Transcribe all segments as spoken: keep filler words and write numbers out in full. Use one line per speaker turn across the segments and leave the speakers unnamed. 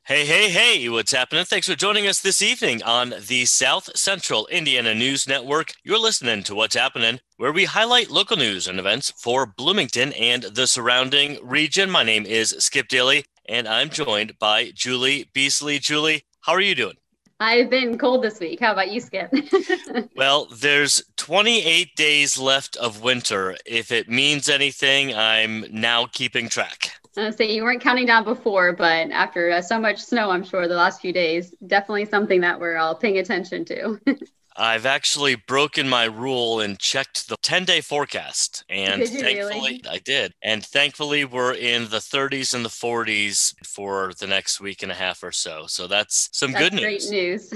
Hey, hey, hey, what's happening? Thanks for joining us this evening on the South Central Indiana News Network. You're listening to What's Happening, where we highlight local news and events for Bloomington and the surrounding region. My name is Skip Daly, and I'm joined by Julie Beasley. Julie, how are you doing?
I've been cold this week. How about you, Skip?
Well, there's twenty-eight days left of winter. If it means anything, I'm now keeping track.
Uh, so you weren't counting down before, but after uh, so much snow, I'm sure the last few days, definitely something that we're all paying attention to.
I've actually broken my rule and checked the ten-day forecast, and
Did you
thankfully
really?
I did. And thankfully we're in the thirties and the forties for the next week and a half or so. So that's some good
That's great
news.
news.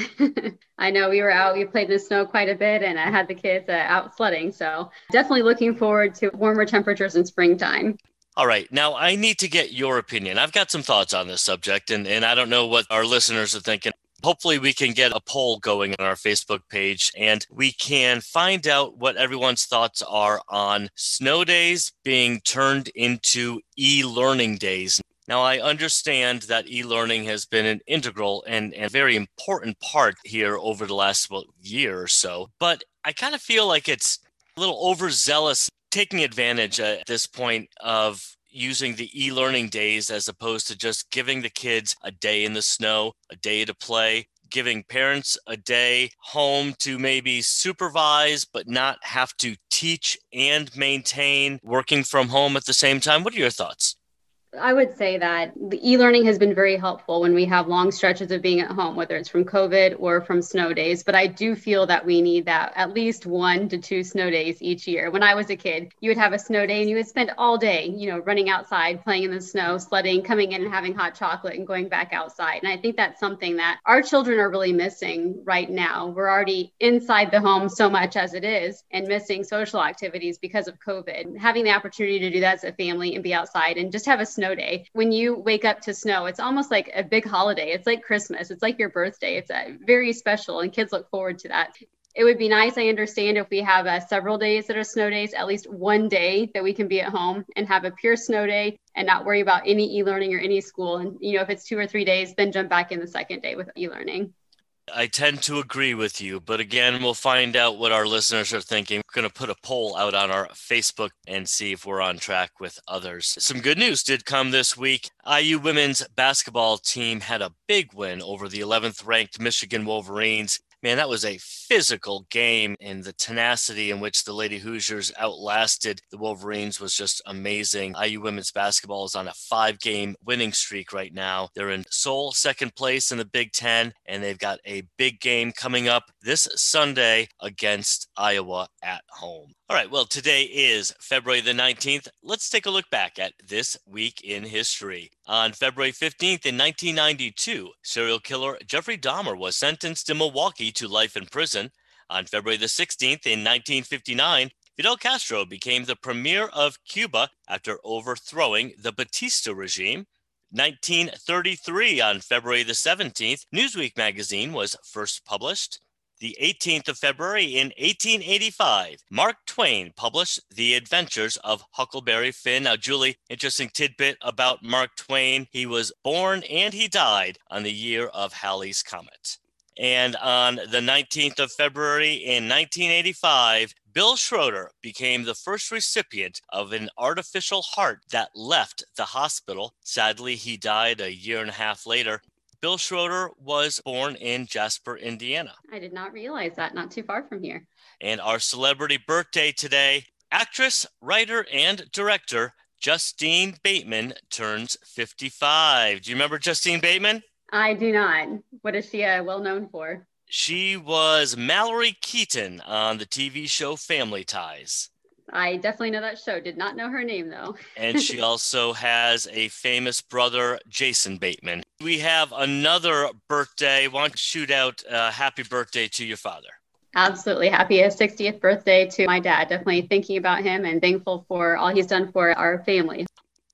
I know we were out, we played in the snow quite a bit, and I had the kids uh, out sledding. So definitely looking forward to warmer temperatures in springtime.
All right, now I need to get your opinion. I've got some thoughts on this subject, and, and I don't know what our listeners are thinking. Hopefully, we can get a poll going on our Facebook page and we can find out what everyone's thoughts are on snow days being turned into e learning days. Now, I understand that e learning has been an integral and, and very important part here over the last well, year or so, but I kind of feel like it's a little overzealous taking advantage at this point of using the e-learning days as opposed to just giving the kids a day in the snow, a day to play, giving parents a day home to maybe supervise but not have to teach and maintain working from home at the same time. What are your thoughts?
I would say that the e-learning has been very helpful when we have long stretches of being at home, whether it's from COVID or from snow days. But I do feel that we need that at least one to two snow days each year. When I was a kid, you would have a snow day and you would spend all day, you know, running outside, playing in the snow, sledding, coming in and having hot chocolate and going back outside. And I think that's something that our children are really missing right now. We're already inside the home so much as it is and missing social activities because of COVID. Having the opportunity to do that as a family and be outside and just have a snow day. When you wake up to snow, it's almost like a big holiday. It's like Christmas. It's like your birthday. It's a very special, and kids look forward to that. It would be nice, I understand, if we have uh, several days that are snow days, at least one day that we can be at home and have a pure snow day and not worry about any e-learning or any school. And, you know, if it's two or three days, then jump back in the second day with e-learning.
I tend to agree with you, but again, we'll find out what our listeners are thinking. We're going to put a poll out on our Facebook and see if we're on track with others. Some good news did come this week. I U women's basketball team had a big win over the eleventh ranked Michigan Wolverines. Man, that was a physical game, and the tenacity in which the Lady Hoosiers outlasted the Wolverines was just amazing. I U women's basketball is on a five-game winning streak right now. They're in sole second place in the Big Ten, and they've got a big game coming up this Sunday against Iowa at home. All right, well, today is February the nineteenth. Let's take a look back at this week in history. On February fifteenth in nineteen ninety-two, serial killer Jeffrey Dahmer was sentenced in Milwaukee to life in prison. On February the sixteenth in nineteen fifty-nine, Fidel Castro became the premier of Cuba after overthrowing the Batista regime. nineteen thirty-three, on February the seventeenth, Newsweek magazine was first published. The eighteenth of February in eighteen eighty-five, Mark Twain published The Adventures of Huckleberry Finn. Now, Julie, interesting tidbit about Mark Twain. He was born and he died on the year of Halley's Comet. And on the nineteenth of February in nineteen eighty-five, Bill Schroeder became the first recipient of an artificial heart that left the hospital. Sadly, he died a year and a half later. Bill Schroeder was born in Jasper, Indiana.
I did not realize that, not too far from here.
And our celebrity birthday today, actress, writer, and director Justine Bateman turns fifty-five. Do you remember Justine Bateman?
I do not. What is she uh, well known for?
She was Mallory Keaton on the T V show Family Ties.
I definitely know that show. Did not know her name, though.
And she also has a famous brother, Jason Bateman. We have another birthday. Why don't you shoot out a happy birthday to your father?
Absolutely. Happy sixtieth birthday to my dad. Definitely thinking about him and thankful for all he's done for our family.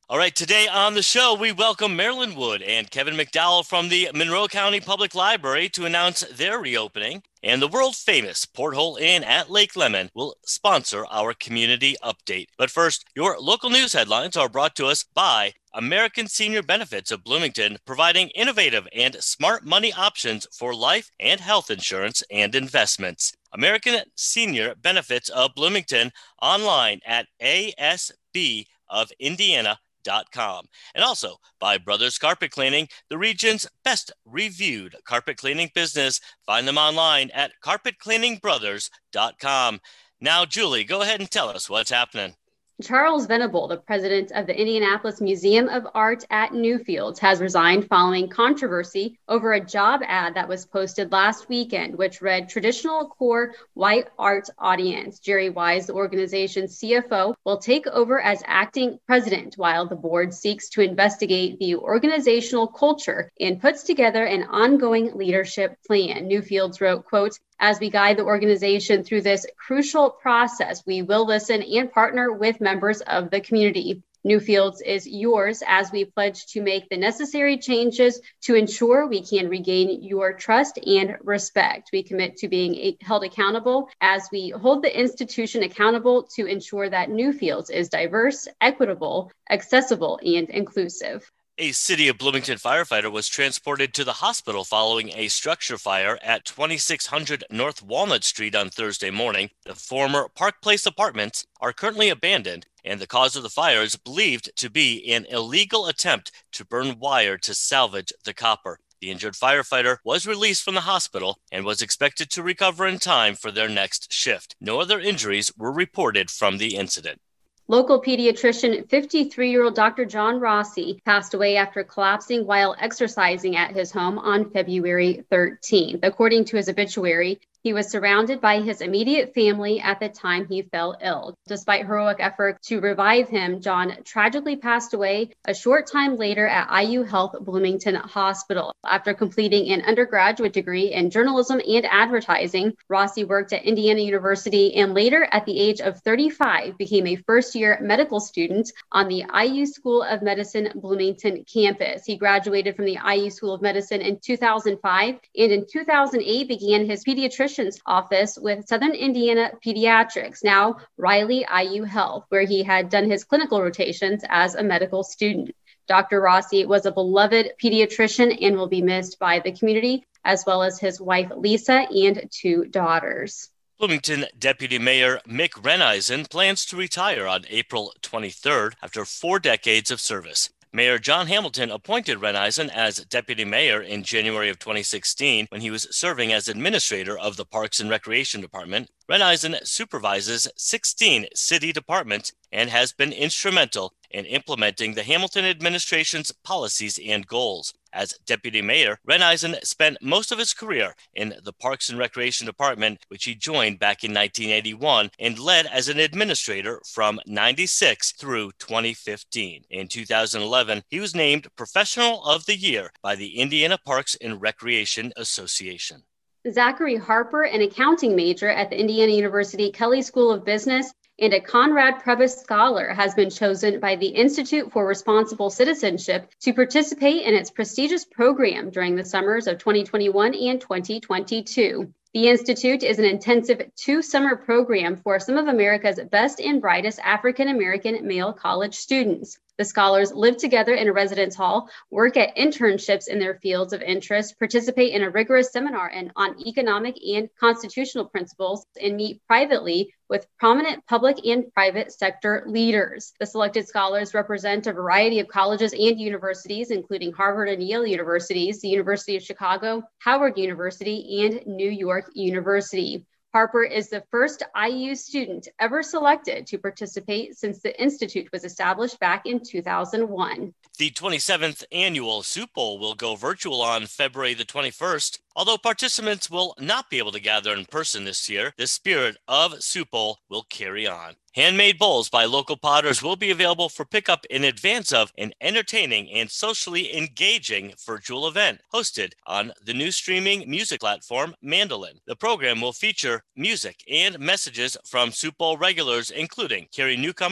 All right, today on the show, we welcome Marilyn Wood and Kevin McDowell from the Monroe County Public Library to announce their reopening. And the world-famous Porthole Inn at Lake Lemon will sponsor our community update. But first, your local news headlines are brought to us by American Senior Benefits of Bloomington, providing innovative and smart money options for life and health insurance and investments. American Senior Benefits of Bloomington, online at A S B of Indiana dot com. And also by Brothers Carpet Cleaning, the region's best reviewed carpet cleaning business. Find them online at carpet cleaning brothers dot com. Now, Julie, go ahead and tell us what's happening.
Charles Venable, the president of the Indianapolis Museum of Art at Newfields, has resigned following controversy over a job ad that was posted last weekend, which read traditional core white art audience. Jerry Wise, the organization's C F O, will take over as acting president while the board seeks to investigate the organizational culture and puts together an ongoing leadership plan. Newfields wrote, quote, "As we guide the organization through this crucial process, we will listen and partner with members of the community. Newfields is yours as we pledge to make the necessary changes to ensure we can regain your trust and respect. We commit to being held accountable as we hold the institution accountable to ensure that Newfields is diverse, equitable, accessible, and inclusive."
A City of Bloomington firefighter was transported to the hospital following a structure fire at twenty-six hundred North Walnut Street on Thursday morning. The former Park Place apartments are currently abandoned, and the cause of the fire is believed to be an illegal attempt to burn wire to salvage the copper. The injured firefighter was released from the hospital and was expected to recover in time for their next shift. No other injuries were reported from the incident.
Local pediatrician fifty-three-year-old Doctor John Rossi passed away after collapsing while exercising at his home on February thirteenth. According to his obituary, he was surrounded by his immediate family at the time he fell ill. Despite heroic effort to revive him, John tragically passed away a short time later at I U Health Bloomington Hospital. After completing an undergraduate degree in journalism and advertising, Rossi worked at Indiana University and later, at the age of thirty-five, became a first-year medical student on the I U School of Medicine Bloomington campus. He graduated from the I U School of Medicine in two thousand five and in two thousand eight began his pediatrician office with Southern Indiana Pediatrics, now Riley I U Health, where he had done his clinical rotations as a medical student. Doctor Rossi was a beloved pediatrician and will be missed by the community, as well as his wife, Lisa, and two daughters.
Bloomington Deputy Mayor Mick Reneisen plans to retire on April twenty-third after four decades of service. Mayor John Hamilton appointed Reneisen as deputy mayor in January of twenty sixteen when he was serving as administrator of the Parks and Recreation Department. Reneisen supervises sixteen city departments and has been instrumental in implementing the Hamilton administration's policies and goals. As deputy mayor, Reneisen spent most of his career in the Parks and Recreation Department, which he joined back in nineteen eighty-one and led as an administrator from ninety-six through twenty fifteen. In two thousand eleven, he was named Professional of the Year by the Indiana Parks and Recreation Association.
Zachary Harper, an accounting major at the Indiana University Kelley School of Business and a Conrad Previs Scholar, has been chosen by the Institute for Responsible Citizenship to participate in its prestigious program during the summers of twenty twenty-one and twenty twenty-two. The Institute is an intensive two-summer program for some of America's best and brightest African-American male college students. The scholars live together in a residence hall, work at internships in their fields of interest, participate in a rigorous seminar and on economic and constitutional principles, and meet privately with prominent public and private sector leaders. The selected scholars represent a variety of colleges and universities, including Harvard and Yale universities, the University of Chicago, Howard University, and New York University. Harper is the first I U student ever selected to participate since the Institute was established back in two thousand one.
The twenty-seventh annual Soup Bowl will go virtual on February the twenty-first. Although participants will not be able to gather in person this year, the spirit of Soup Bowl will carry on. Handmade bowls by local potters will be available for pickup in advance of an entertaining and socially engaging virtual event hosted on the new streaming music platform Mandolin. The program will feature music and messages from Soup Bowl regulars, including Carrie Newcomer,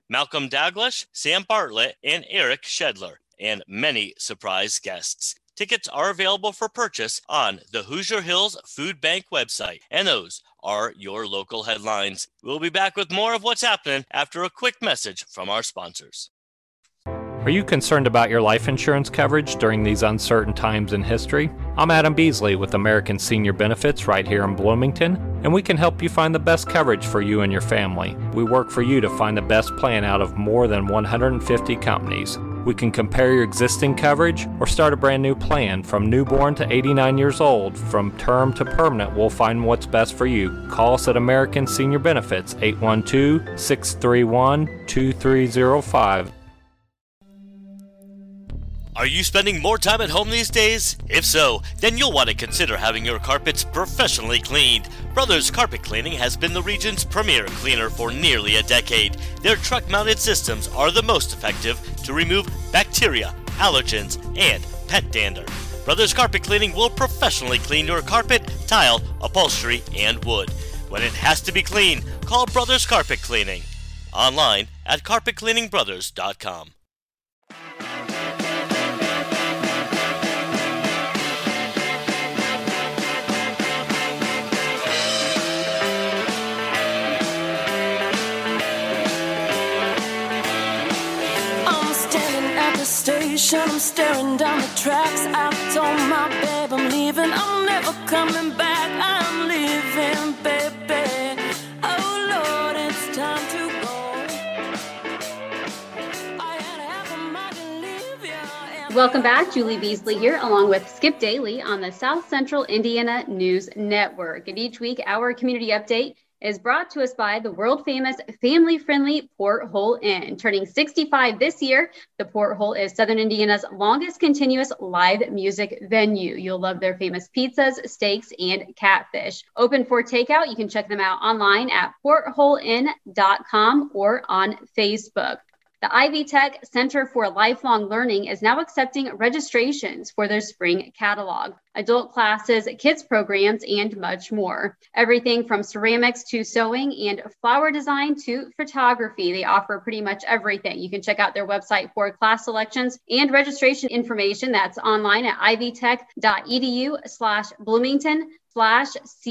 Malcolm Dalglish, Sam Bartlett, and Eric Shedler, and many surprise guests. Tickets are available for purchase on the Hoosier Hills Food Bank website, and those are your local headlines. We'll be back with more of what's happening after a quick message from our sponsors.
Are you concerned about your life insurance coverage during these uncertain times in history? I'm Adam Beasley with American Senior Benefits right here in Bloomington, and we can help you find the best coverage for you and your family. We work for you to find the best plan out of more than one hundred fifty companies. We can compare your existing coverage or start a brand new plan. From newborn to eighty-nine years old, from term to permanent, we'll find what's best for you. Call us at American Senior Benefits, eight one two, six three one, two three zero five.
Are you spending more time at home these days? If so, then you'll want to consider having your carpets professionally cleaned. Brothers Carpet Cleaning has been the region's premier cleaner for nearly a decade. Their truck-mounted systems are the most effective to remove bacteria, allergens, and pet dander. Brothers Carpet Cleaning will professionally clean your carpet, tile, upholstery, and wood. When it has to be clean, call Brothers Carpet Cleaning. Online at carpet cleaning brothers dot com.
Station, I'm staring down the tracks. I told my babe I'm leaving, I'm never coming back. I'm leaving, baby. Oh Lord, it's time to go. I had half a mind to leave you.
Welcome back. Julie Beasley here, along with Skip Daly on the South Central Indiana News Network. And each week, our community update is brought to us by the world-famous, family-friendly Porthole Inn. Turning sixty-five this year, the Porthole is Southern Indiana's longest continuous live music venue. You'll love their famous pizzas, steaks, and catfish. Open for takeout. You can check them out online at porthole inn dot com or on Facebook. The Ivy Tech Center for Lifelong Learning is now accepting registrations for their spring catalog, adult classes, kids programs, and much more. Everything from ceramics to sewing and flower design to photography. They offer pretty much everything. You can check out their website for class selections and registration information. That's online at ivytech.edu slash Bloomington slash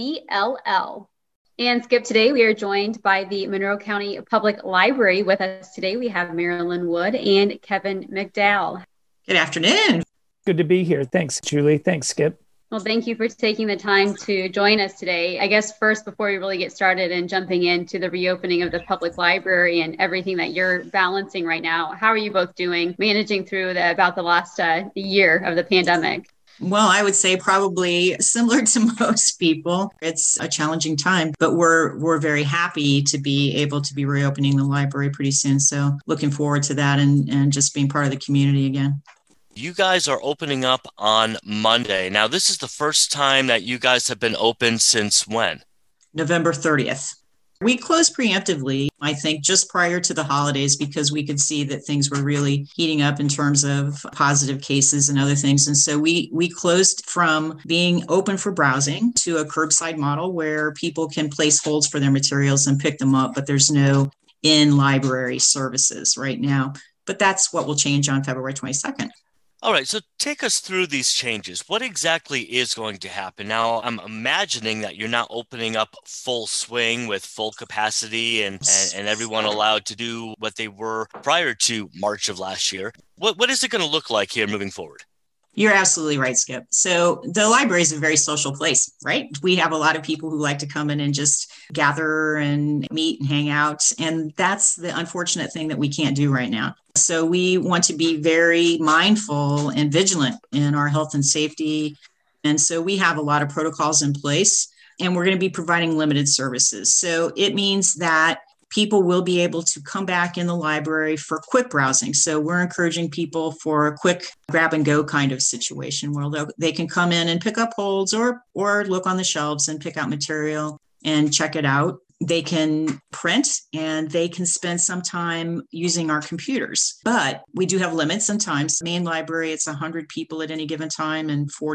CLL. And Skip, today we are joined by the Monroe County Public Library. With us today, we have Marilyn Wood and Kevin McDowell.
Good afternoon.
Good to be here. Thanks, Julie. Thanks, Skip.
Well, thank you for taking the time to join us today. I guess first, before we really get started and jumping into the reopening of the public library and everything that you're balancing right now, how are you both doing, managing through the, about the last uh, year of the pandemic?
Well, I would say probably similar to most people. It's a challenging time, but we're we're very happy to be able to be reopening the library pretty soon. So looking forward to that and, and just being part of the community again.
You guys are opening up on Monday. Now, this is the first time that you guys have been open since when?
November thirtieth. We closed preemptively, I think, just prior to the holidays because we could see that things were really heating up in terms of positive cases and other things. And so we we closed from being open for browsing to a curbside model where people can place holds for their materials and pick them up, but there's no in-library services right now. But that's what will change on February twenty-second.
All right, so take us through these changes. What exactly is going to happen? Now, I'm imagining that you're not opening up full swing with full capacity and, and, and everyone allowed to do what they were prior to March of last year. What What is it going to look like here moving forward?
You're absolutely right, Skip. So the library is a very social place, right? We have a lot of people who like to come in and just gather and meet and hang out. And that's the unfortunate thing that we can't do right now. So we want to be very mindful and vigilant in our health and safety. And so we have a lot of protocols in place, and we're going to be providing limited services. So it means that people will be able to come back in the library for quick browsing. So we're encouraging people for a quick grab and go kind of situation where they can come in and pick up holds or or look on the shelves and pick out material and check it out. They can print and they can spend some time using our computers. But we do have limits sometimes. Main library, it's one hundred people at any given time and forty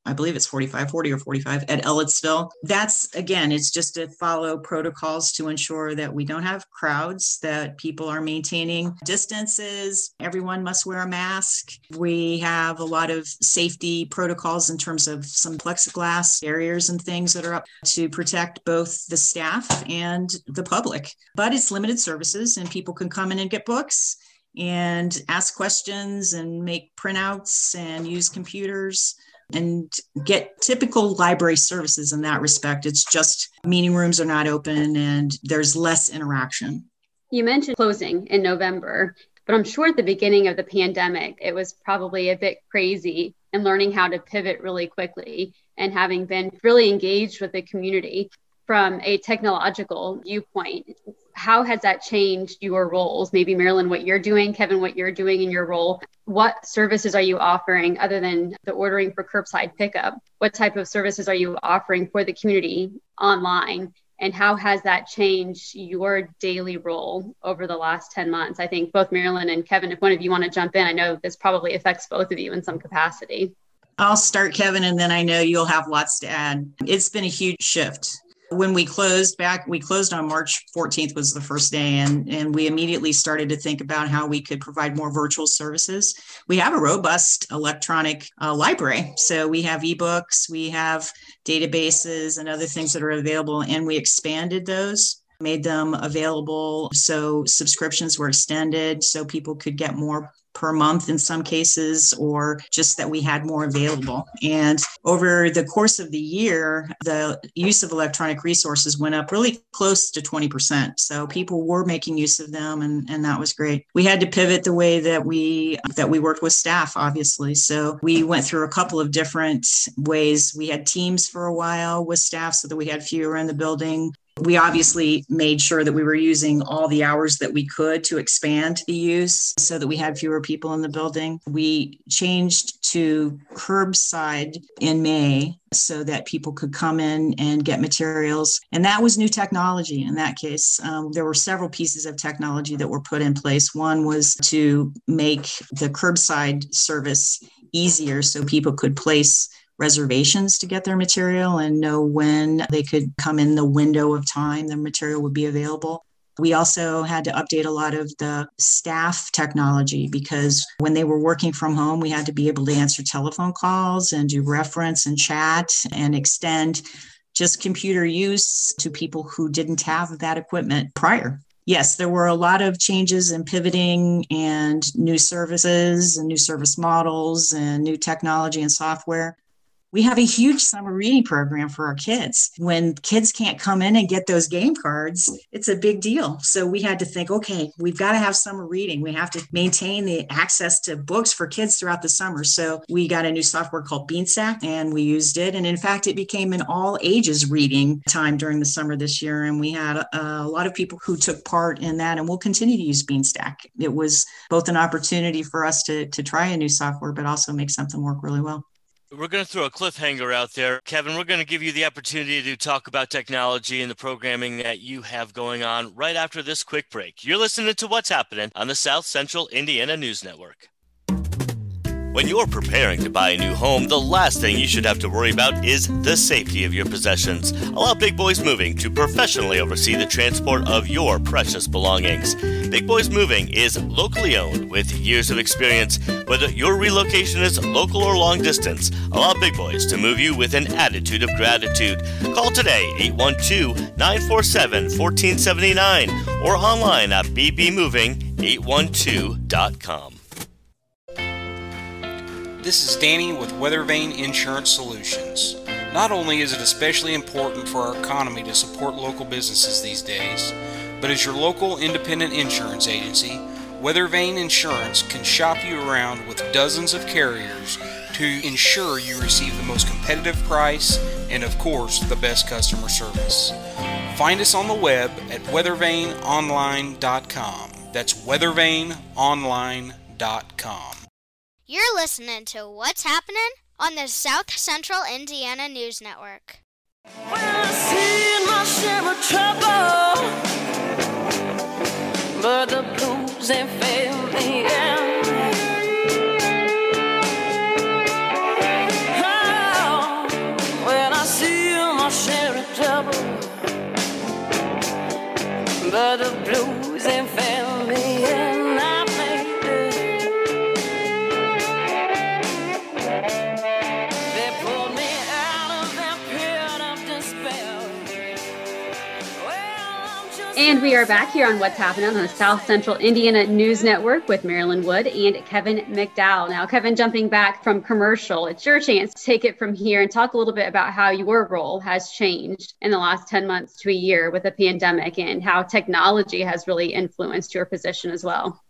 I believe it's forty-five, forty or forty-five at Ellettsville. That's, again, it's just to follow protocols to ensure that we don't have crowds, that people are maintaining distances. Everyone must wear a mask. We have a lot of safety protocols in terms of some plexiglass barriers and things that are up to protect both the staff and the public. But it's limited services, and people can come in and get books and ask questions and make printouts and use computers and get typical library services in that respect. It's just meeting rooms are not open and there's less interaction.
You mentioned closing in November, but I'm sure at the beginning of the pandemic, it was probably a bit crazy and learning how to pivot really quickly and having been really engaged with the community from a technological viewpoint. How has that changed your roles? Maybe Marilyn, what you're doing, Kevin, what you're doing in your role. What services are you offering other than the ordering for curbside pickup? What type of services are you offering for the community online? And how has that changed your daily role over the last ten months? I think both Marilyn and Kevin, if one of you want to jump in, I know this probably affects both of you in some capacity.
I'll start, Kevin, and then I know you'll have lots to add. It's been a huge shift. When we closed back, we closed on March fourteenth was the first day, and, and we immediately started to think about how we could provide more virtual services. We have a robust electronic uh, library. So we have ebooks, we have databases and other things that are available, and we expanded those, made them available. So subscriptions were extended so people could get more per month in some cases, or just that we had more available. And over the course of the year, the use of electronic resources went up really close to twenty percent. So people were making use of them, and, and that was great. We had to pivot the way that we that we worked with staff, obviously. So we went through a couple of different ways. We had teams for a while with staff so that we had fewer in the building. We obviously made sure that we were using all the hours that we could to expand the use so that we had fewer people in the building. We changed to curbside in May so that people could come in and get materials. And that was new technology in that case. Um, there were several pieces of technology that were put in place. One was to make the curbside service easier so people could place reservations to get their material and know when they could come in the window of time their material would be available. We also had to update a lot of the staff technology because when they were working from home, we had to be able to answer telephone calls and do reference and chat and extend just computer use to people who didn't have that equipment prior. Yes, there were a lot of changes in pivoting and new services and new service models and new technology and software. We have a huge summer reading program for our kids. When kids can't come in and get those game cards, it's a big deal. So we had to think, okay, we've got to have summer reading. We have to maintain the access to books for kids throughout the summer. So we got a new software called Beanstack and we used it. And in fact, it became an all ages reading time during the summer this year. And we had a, a lot of people who took part in that, and we'll continue to use Beanstack. It was both an opportunity for us to, to try a new software, but also make something work really well.
We're going to throw a cliffhanger out there. Kevin, we're going to give you the opportunity to talk about technology and the programming that you have going on right after this quick break. You're listening to What's Happening on the South Central Indiana News Network. When you're preparing to buy a new home, the last thing you should have to worry about is the safety of your possessions. Allow Big Boys Moving to professionally oversee the transport of your precious belongings. Big Boys Moving is locally owned with years of experience. Whether your relocation is local or long distance, allow Big Boys to move you with an attitude of gratitude. Call today, eight one two, nine four seven, one four seven nine or online at b b moving eight one two dot com.
This is Danny with Weathervane Insurance Solutions. Not only is it especially important for our economy to support local businesses these days, but as your local independent insurance agency, Weathervane Insurance can shop you around with dozens of carriers to ensure you receive the most competitive price and, of course, the best customer service. Find us on the web at weathervane online dot com. That's weathervane online dot com.
You're listening to What's Happening on the South Central Indiana News Network.
When I see my share of trouble, but the blues ain't fail me yet. Oh, friends and family, and I made it. They pulled me out of that pit of despair. Well, I'm just
And we are back here on What's Happening on the South Central Indiana News Network with Marilyn Wood and Kevin McDowell. Now, Kevin, jumping back from commercial, it's your chance to take it from here and talk a little bit about how your role has changed in the last ten months to a year with the pandemic and how technology has really influenced your position as well.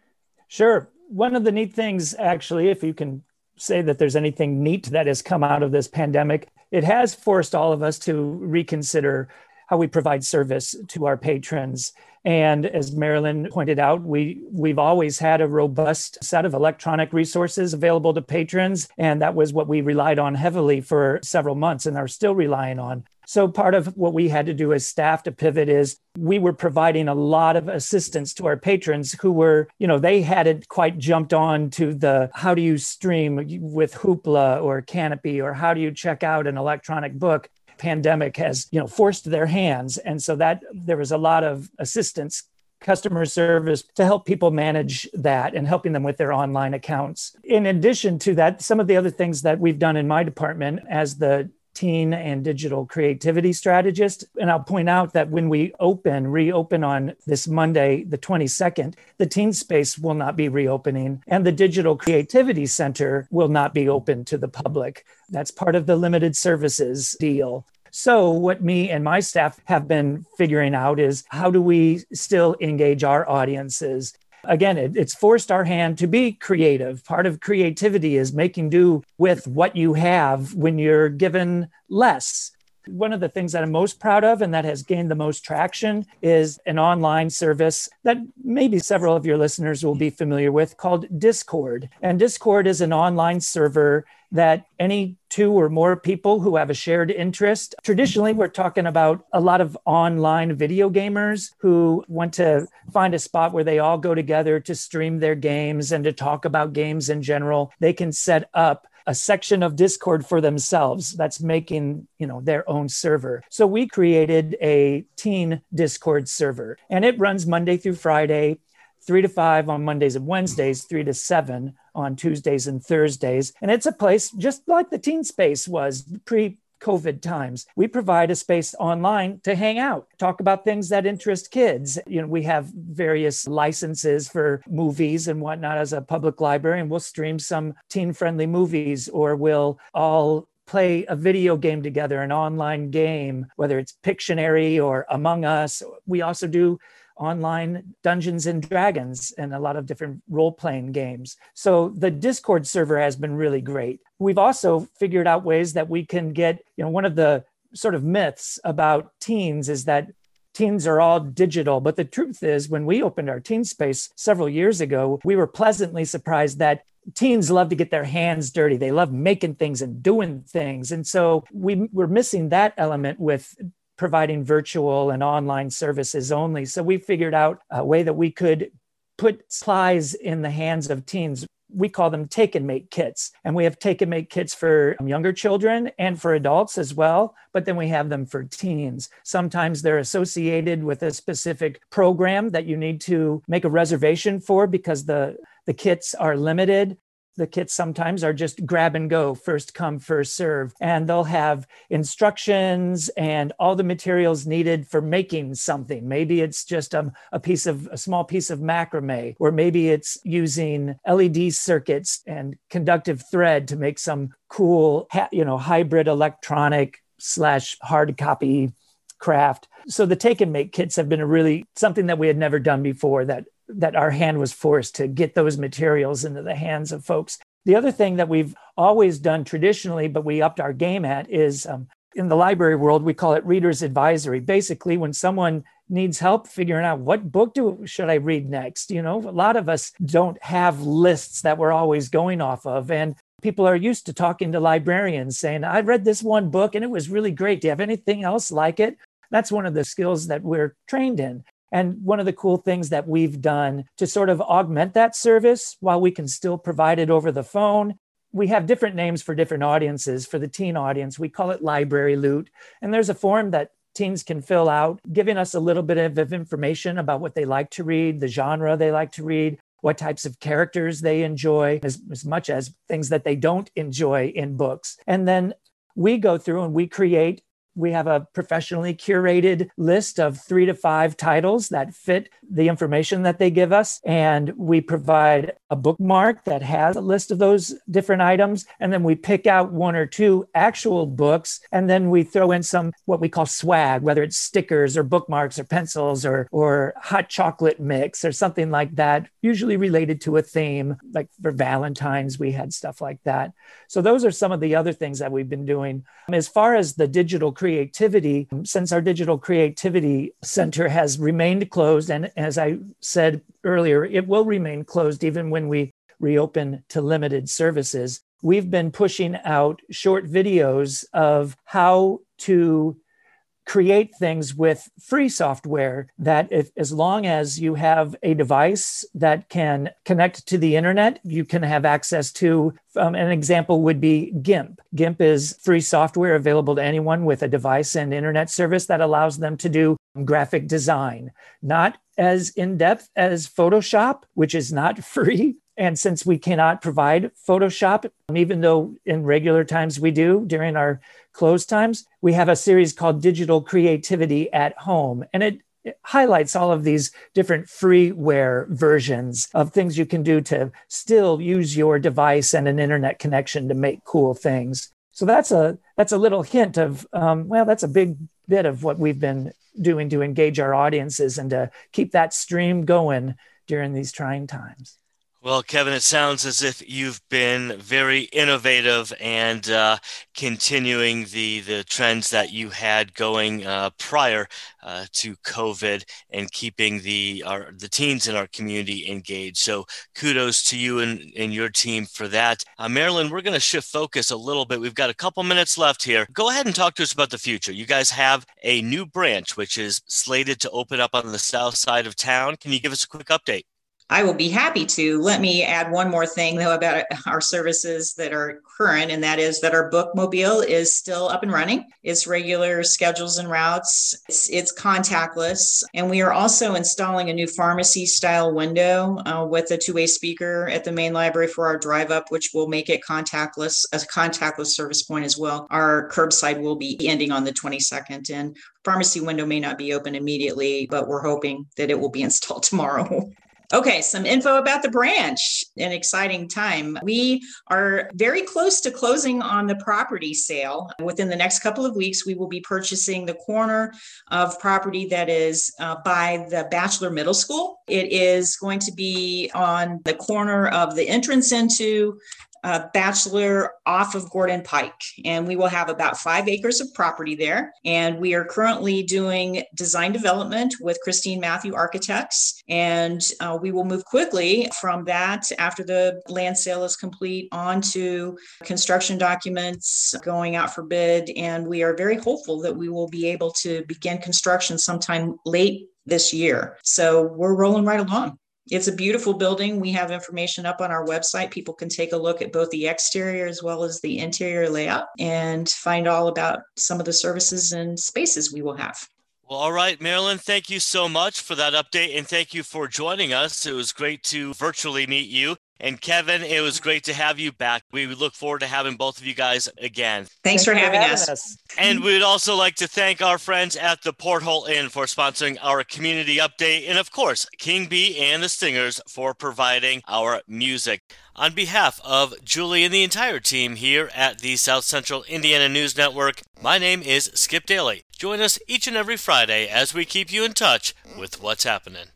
Sure. One of the neat things, actually, if you can say that there's anything neat that has come out of this pandemic, it has forced all of us to reconsider how we provide service to our patrons. And as Marilyn pointed out, we, we've always had a robust set of electronic resources available to patrons. And that was what we relied on heavily for several months and are still relying on. So part of what we had to do as staff to pivot is we were providing a lot of assistance to our patrons who were, you know, they hadn't quite jumped on to the how do you stream with Hoopla or Canopy, or how do you check out an electronic book. Pandemic has, you know, forced their hands. And so that there was a lot of assistance, customer service to help people manage that and helping them with their online accounts. In addition to that, some of the other things that we've done in my department as the teen and digital creativity strategist. And I'll point out that when we open, reopen on this Monday, the twenty-second, the teen space will not be reopening and the Digital Creativity Center will not be open to the public. That's part of the limited services deal. So what me and my staff have been figuring out is how do we still engage our audiences? Again, it, it's forced our hand to be creative. Part of creativity is making do with what you have when you're given less. One of the things that I'm most proud of and that has gained the most traction is an online service that maybe several of your listeners will be familiar with called Discord. And Discord is an online server that any two or more people who have a shared interest. Traditionally, we're talking about a lot of online video gamers who want to find a spot where they all go together to stream their games and to talk about games in general. They can set up a section of Discord for themselves that's making, you know, their own server. So we created a teen Discord server, and it runs Monday through Friday, three to five on Mondays and Wednesdays, three to seven on Tuesdays and Thursdays. And it's a place just like the teen space was pre-COVID times. We provide a space online to hang out, talk about things that interest kids. You know, we have various licenses for movies and whatnot as a public library, and we'll stream some teen-friendly movies, or we'll all play a video game together, an online game, whether it's Pictionary or Among Us. We also do online Dungeons and Dragons and a lot of different role-playing games. So the Discord server has been really great. We've also figured out ways that we can get, you know, one of the sort of myths about teens is that teens are all digital. But the truth is, when we opened our teen space several years ago, we were pleasantly surprised that teens love to get their hands dirty. They love making things and doing things. And so we were missing that element with providing virtual and online services only. So we figured out a way that we could put supplies in the hands of teens. We call them take and make kits. And we have take and make kits for younger children and for adults as well. But then we have them for teens. Sometimes they're associated with a specific program that you need to make a reservation for because the, the kits are limited. The kits sometimes are just grab and go, first come, first serve. And they'll have instructions and all the materials needed for making something. Maybe it's just a, a piece of a small piece of macrame, or maybe it's using L E D circuits and conductive thread to make some cool, you know, hybrid electronic slash hard copy craft. So the take and make kits have been a really something that we had never done before, that that our hand was forced to get those materials into the hands of folks. The other thing that we've always done traditionally, but we upped our game at, is um, in the library world, we call it reader's advisory. Basically, when someone needs help figuring out what book do should I read next, you know, a lot of us don't have lists that we're always going off of. And people are used to talking to librarians saying, I read this one book and it was really great. Do you have anything else like it? That's one of the skills that we're trained in. And one of the cool things that we've done to sort of augment that service while we can still provide it over the phone, we have different names for different audiences. For the teen audience, we call it Library Loot. And there's a form that teens can fill out, giving us a little bit of information about what they like to read, the genre they like to read, what types of characters they enjoy, as, as much as things that they don't enjoy in books. And then we go through and we create, we have a professionally curated list of three to five titles that fit the information that they give us. And we provide a bookmark that has a list of those different items. And then we pick out one or two actual books. And then we throw in some what we call swag, whether it's stickers or bookmarks or pencils or, or hot chocolate mix or something like that, usually related to a theme. Like for Valentine's, we had stuff like that. So those are some of the other things that we've been doing. As far as the digital creativity, since our Digital Creativity Center has remained closed, and as I said earlier, it will remain closed even when we reopen to limited services, we've been pushing out short videos of how to create things with free software that if, as long as you have a device that can connect to the internet, you can have access to. Um, an example would be GIMP. GIMP is free software available to anyone with a device and internet service that allows them to do graphic design, not as in-depth as Photoshop, which is not free. And since we cannot provide Photoshop, even though in regular times we do during our closed times, we have a series called Digital Creativity at Home. And it, it highlights all of these different freeware versions of things you can do to still use your device and an internet connection to make cool things. So that's a that's a little hint of, um, well, that's a big bit of what we've been doing to engage our audiences and to keep that stream going during these trying times.
Well, Kevin, it sounds as if you've been very innovative and uh, continuing the the trends that you had going uh, prior uh, to COVID and keeping the our, the teens in our community engaged. So kudos to you and, and your team for that. Uh, Marilyn, we're going to shift focus a little bit. We've got a couple minutes left here. Go ahead and talk to us about the future. You guys have a new branch, which is slated to open up on the south side of town. Can you give us a quick update?
I will be happy to. Let me add one more thing, though, about our services that are current, and that is that our bookmobile is still up and running. It's regular schedules and routes. It's, it's contactless. And we are also installing a new pharmacy-style window uh, with a two-way speaker at the main library for our drive-up, which will make it contactless, a contactless service point as well. Our curbside will be ending on the twenty-second, and pharmacy window may not be open immediately, but we're hoping that it will be installed tomorrow. Okay, some info about the branch. An exciting time. We are very close to closing on the property sale. Within the next couple of weeks, we will be purchasing the corner of property that is uh, by the Bachelor Middle School. It is going to be on the corner of the entrance into Uh, Bachelor off of Gordon Pike. And we will have about five acres of property there. And we are currently doing design development with Christine Matthew Architects. And uh, we will move quickly from that after the land sale is complete onto construction documents going out for bid. And we are very hopeful that we will be able to begin construction sometime late this year. So we're rolling right along. It's a beautiful building. We have information up on our website. People can take a look at both the exterior as well as the interior layout and find all about some of the services and spaces we will have.
Well, all right, Marilyn, thank you so much for that update, and thank you for joining us. It was great to virtually meet you. And Kevin, it was great to have you back. We look forward to having both of you guys again.
Thanks,
Thanks
for,
for
having,
having
us.
us.
And we'd also like to thank our friends at the Porthole Inn for sponsoring our community update. And of course, King Bee and the Stingers for providing our music. On behalf of Julie and the entire team here at the South Central Indiana News Network, my name is Skip Daly. Join us each and every Friday as we keep you in touch with what's happening.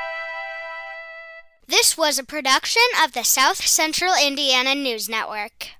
This was a production of the South Central Indiana News Network.